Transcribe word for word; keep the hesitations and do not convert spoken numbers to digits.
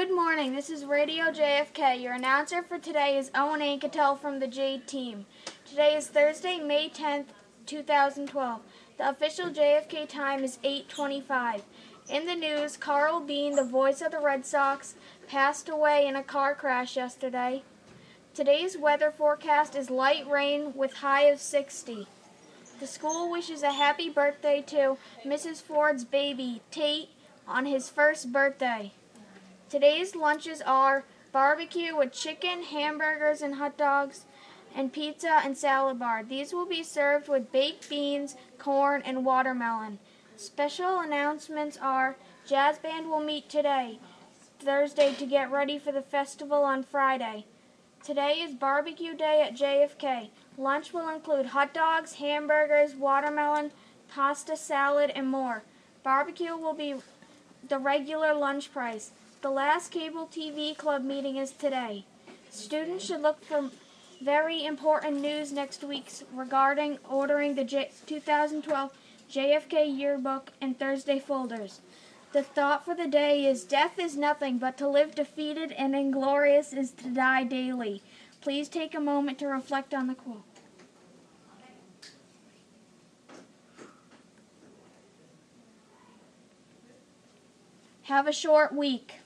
Good morning, this is Radio J F K. Your announcer for today is Owen Anketel from the Jade team. Today is Thursday, May tenth, two thousand twelve. The official J F K time is eight twenty-five. In the news, Carl Bean, the voice of the Red Sox, passed away in a car crash yesterday. Today's weather forecast is light rain with high of sixty. The school wishes a happy birthday to Missus Ford's baby, Tate, on his first birthday. Today's lunches are barbecue with chicken, hamburgers and hot dogs, and pizza and salad bar. These will be served with baked beans, corn, and watermelon. Special announcements are jazz band will meet today, Thursday, to get ready for the festival on Friday. Today is barbecue day at J F K. Lunch will include hot dogs, hamburgers, watermelon, pasta, salad, and more. Barbecue will be the regular lunch price. The last cable T V club meeting is today. Students should look for very important news next week regarding ordering the J- two thousand twelve J F K yearbook and Thursday folders. The thought for the day is, death is nothing, but to live defeated and inglorious is to die daily. Please take a moment to reflect on the quote. Have a short week.